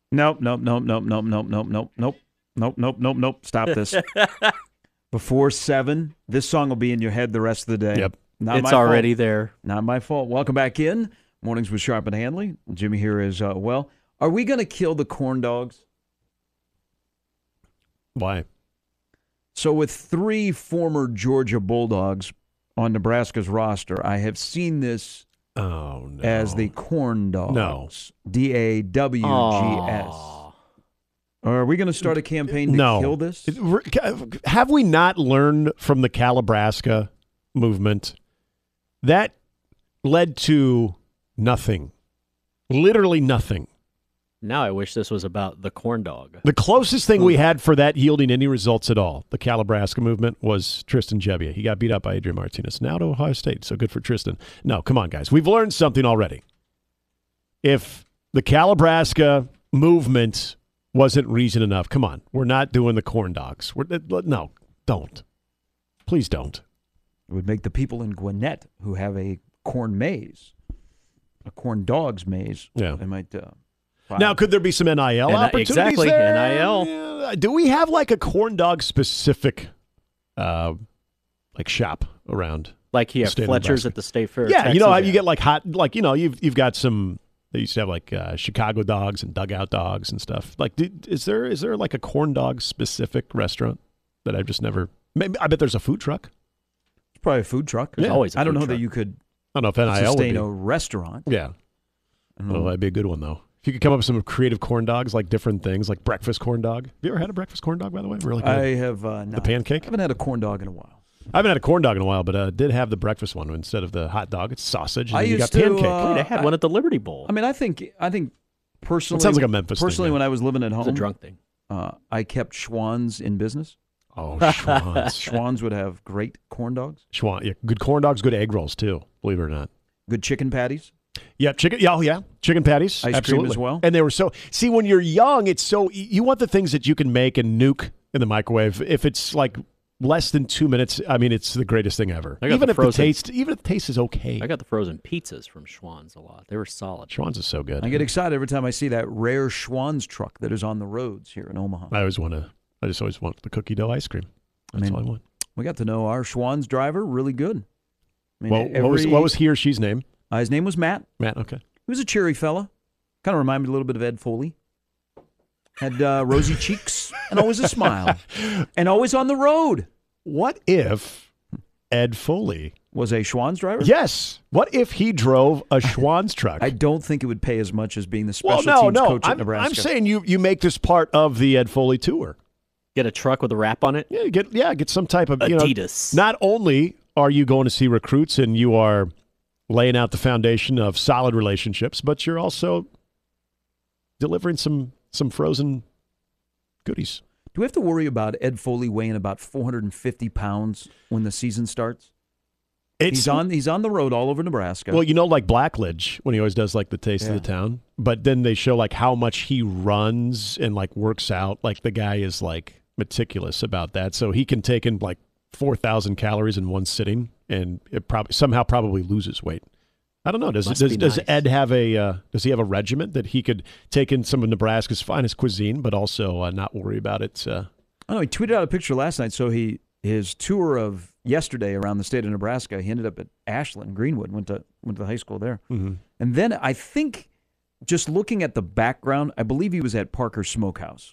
Nope, nope, nope, nope, nope, nope, nope, nope, nope, nope, nope, nope, nope. Stop this. Before 7, this song will be in your head the rest of the day. Yep. Not It's my already fault. there. Not my fault. Welcome back in. Mornings with Sharp and Hanley. Jimmy here as well. Are we going to kill the corn dogs? Why? So with 3 former Georgia Bulldogs on Nebraska's roster, I have seen this as the corn dogs. No. DAWGS. Aw. Are we going to start a campaign to kill this? Have we not learned from the Calabrasca movement? That led to nothing. Literally nothing. Now I wish this was about the corn dog. The closest thing we had for that yielding any results at all, the Calabrasca movement, was Tristan Gebbia. He got beat up by Adrian Martinez. Now to Ohio State, so good for Tristan. No, come on, guys. We've learned something already. If the Calabrasca movement wasn't reason enough, come on. We're not doing the corn dogs. No, don't. Please don't. It would make the people in Gwinnett who have a corn maze, a corn dogs maze. Yeah. They might. Now, could there be some NIL opportunities exactly, there? NIL. Yeah. Do we have like a corn dog specific shop around? Like he the had state of Fletcher's Nebraska? at the State Fair. Yeah, Texas. how you get like hot, like, you've got some. They used to have like Chicago dogs and dugout dogs and stuff. Like, is there like a corn dog specific restaurant that I've just never? Maybe I bet there's a food truck. It's probably a food truck. There's always a I don't food know truck. that you could I don't know if NIL would sustain be. a restaurant. Yeah. Oh, that'd be a good one though. If you could come up with some creative corn dogs, like different things, like breakfast corn dog. Have you ever had a breakfast corn dog, by the way? Really good. I have not. The pancake? I haven't had a corn dog in a while. I haven't had a corn dog in a while, but did have the breakfast one instead of the hot dog. It's sausage, and I then you got used to, pancake. Wait, I had one at the Liberty Bowl. I mean, I think personally, It sounds like a Memphis thing, Personally, yeah. when I was living at home, It's a drunk thing. I kept Schwann's in business. Oh, Schwann's. Schwann's would have great corn dogs, Schwann, yeah, good corn dogs, good egg rolls too. Believe it or not. good chicken patties. Yeah, chicken. Yeah, chicken patties, Ice cream absolutely as well. And they were so. See, when you're young, it's so you want the things that you can make and nuke in the microwave. If it's like less than 2 minutes, I mean, it's the greatest thing ever. I got Even the if frozen- the taste is okay. I got the frozen pizzas from Schwann's a lot. They were solid. Schwann's is so good. I get excited every time I see that rare Schwann's truck that is on the roads here in Omaha. I just always want the cookie dough ice cream. That's all I want. We got to know our Schwann's driver really good. I mean, Well, what was he or she's name? his name was Matt. Matt. Okay. He was a cheery fella. Kind of reminded me a little bit of Ed Foley. Had rosy cheeks and always a smile. And always on the road. What if Ed Foley Was a Schwann's driver? Yes. What if he drove a Schwann's truck? I don't think it would pay as much as being the well, special no, teams no. coach at Nebraska. I'm saying you make this part of the Ed Foley tour. Get a truck with a wrap on it. Yeah, get some type of Adidas. Not only are you going to see recruits and you are laying out the foundation of solid relationships, but you're also delivering some frozen goodies. Do we have to worry about Ed Foley weighing about 450 pounds when the season starts? He's on the road all over Nebraska. Well, like Blackledge when he always does like the taste of the town, but then they show like how much he runs and like works out. Like the guy is like meticulous about that, so he can take in like 4,000 calories in one sitting, and it probably loses weight. I don't know. Does Ed have does he have a regiment that he could take in some of Nebraska's finest cuisine, but also not worry about it? I know he tweeted out a picture last night. So his tour of yesterday around the state of Nebraska, he ended up at Ashland, Greenwood, went to the high school there. Mm-hmm. And then I think just looking at the background, I believe he was at Parker Smokehouse.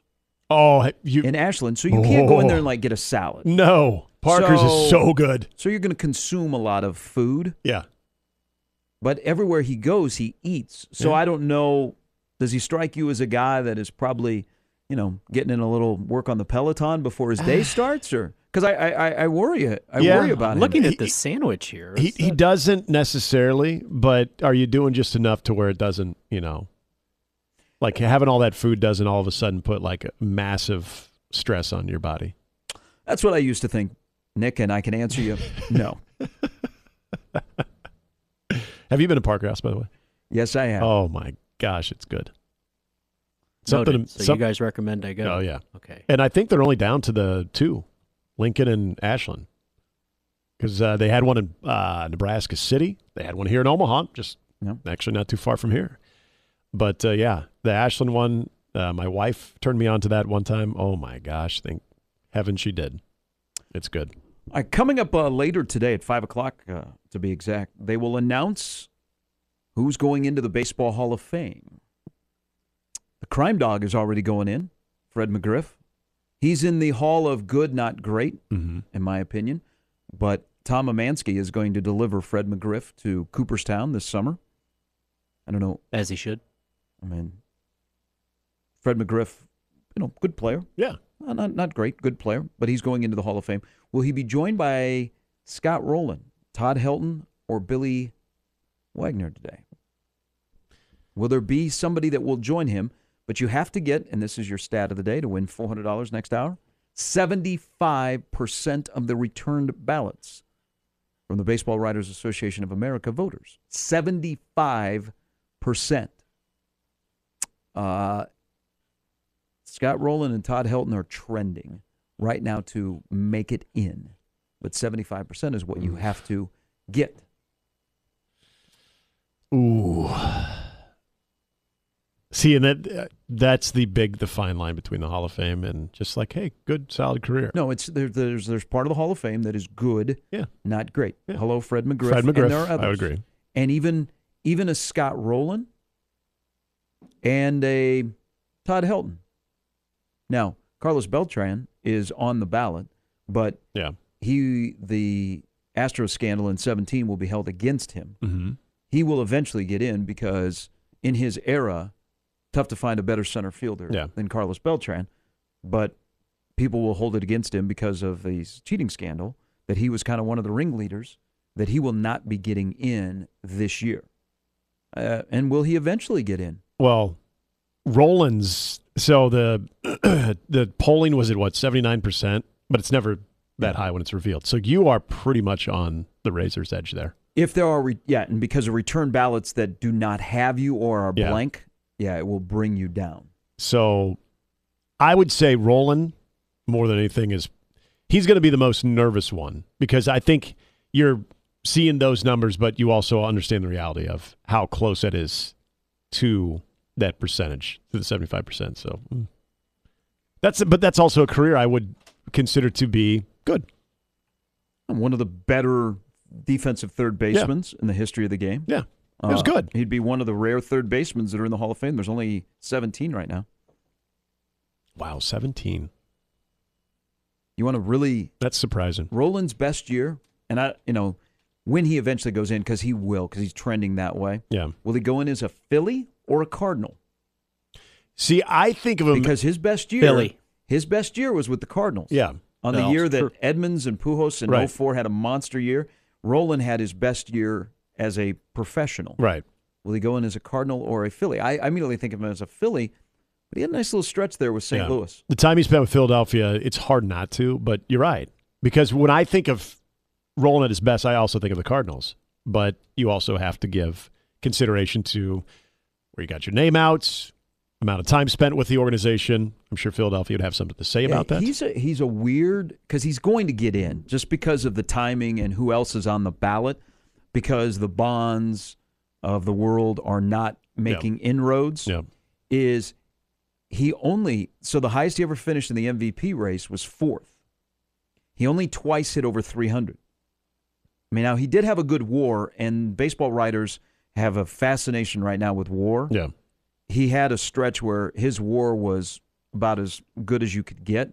In Ashland. So you can't go in there and like get a salad. No. Parker's is so good. So you're going to consume a lot of food. Yeah. But everywhere he goes, he eats. So I don't know, does he strike you as a guy that is probably, getting in a little work on the Peloton before his day starts? Or because I worry worry about him. Looking at the sandwich here. He doesn't necessarily, but are you doing just enough to where it doesn't, like having all that food doesn't all of a sudden put like a massive stress on your body? That's what I used to think, Nick, and I can answer you, no. Have you been to Parker House, by the way? Yes, I have. Oh, my gosh, it's good. So you guys recommend I go? Oh, yeah. Okay. And I think they're only down to the two, Lincoln and Ashland. Because they had one in Nebraska City. They had one here in Omaha, just actually not too far from here. But, the Ashland one, My wife turned me on to that one time. Oh, my gosh. Thank heaven she did. It's good. All right, coming up later today at 5 o'clock, to be exact, they will announce who's going into the Baseball Hall of Fame. The Crime Dog is already going in, Fred McGriff. He's in the Hall of Good, Not Great, in my opinion. But Tom Amansky is going to deliver Fred McGriff to Cooperstown this summer. I don't know. As he should. I mean, Fred McGriff, good player. Yeah. Not great, good player, but he's going into the Hall of Fame. Will he be joined by Scott Rowland, Todd Helton, or Billy Wagner today? Will there be somebody that will join him? But you have to get, and this is your stat of the day to win $400 next hour, 75% of the returned ballots from the Baseball Writers Association of America voters. 75%. Scott Rowland and Todd Helton are trending right now to make it in. But 75% is what you have to get. Ooh. See, and that's the fine line between the Hall of Fame and just like, hey, good, solid career. No, it's there's part of the Hall of Fame that is good, not great. Yeah. Hello, Fred McGriff. Fred McGriff, and there are others. I would agree. And even a Scott Rowland and a Todd Helton. Now, Carlos Beltran is on the ballot, but the Astros scandal in 2017 will be held against him. Mm-hmm. He will eventually get in because in his era, tough to find a better center fielder than Carlos Beltran, but people will hold it against him because of the cheating scandal, that he was kind of one of the ringleaders, that he will not be getting in this year. And will he eventually get in? Well, Rollins, so the polling was at 79%, but it's never that high when it's revealed. So you are pretty much on the razor's edge there. If there are, and because of return ballots that do not have you or are blank, it will bring you down. So I would say Roland, more than anything, he's going to be the most nervous one because I think you're seeing those numbers, but you also understand the reality of how close it is to that percentage, to the 75%. So that's also a career I would consider to be good. One of the better defensive third basemen in the history of the game. Yeah, it was good. He'd be one of the rare third basemen that are in the Hall of Fame. There's only 17 right now. Wow, 17. You want to really... That's surprising. Roland's best year, and when he eventually goes in, because he will, because he's trending that way. Yeah. Will he go in as a Philly or a Cardinal? See, I think of him... Because his best year... Philly. His best year was with the Cardinals. Yeah. On the year that Edmonds and Pujols in 04 had a monster year, Roland had his best year as a professional. Right. Will he go in as a Cardinal or a Philly? I immediately think of him as a Philly, but he had a nice little stretch there with St. Louis. The time he spent with Philadelphia, it's hard not to, but you're right. Because when I think of Roland at his best, I also think of the Cardinals. But you also have to give consideration to where you got your name out, amount of time spent with the organization. I'm sure Philadelphia would have something to say about that. He's a weird, because he's going to get in just because of the timing and who else is on the ballot, because the Bonds of the world are not making inroads. Yeah. So the highest he ever finished in the MVP race was 4th. He only twice hit over 300. I mean, now he did have a good WAR, and baseball writers have a fascination right now with WAR. Yeah. He had a stretch where his WAR was about as good as you could get.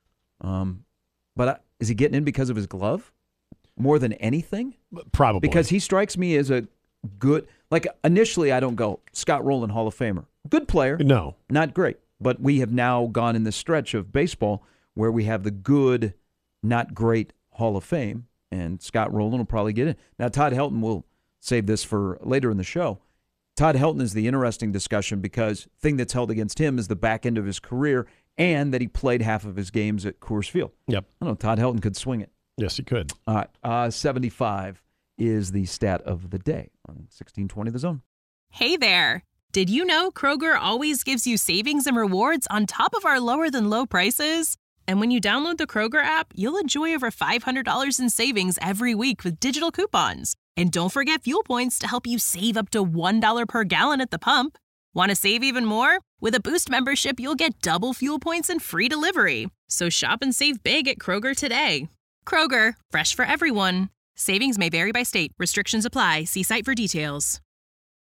But is he getting in because of his glove more than anything? Probably. Because he strikes me as a good, initially I don't go, Scott Rowland, Hall of Famer. Good player. No. Not great. But we have now gone in this stretch of baseball where we have the good, not great Hall of Fame, and Scott Rowland will probably get in. Now, Todd Helton, will save this for later in the show. Todd Helton is the interesting discussion because the thing that's held against him is the back end of his career and that he played half of his games at Coors Field. Yep. I don't know. Todd Helton could swing it. Yes, he could. All right. 75 is the stat of the day on 1620 The Zone. Hey there. Did you know Kroger always gives you savings and rewards on top of our lower-than-low prices? And when you download the Kroger app, you'll enjoy over $500 in savings every week with digital coupons. And don't forget fuel points to help you save up to $1 per gallon at the pump. Want to save even more? With a Boost membership, you'll get double fuel points and free delivery. So shop and save big at Kroger today. Kroger, fresh for everyone. Savings may vary by state. Restrictions apply. See site for details.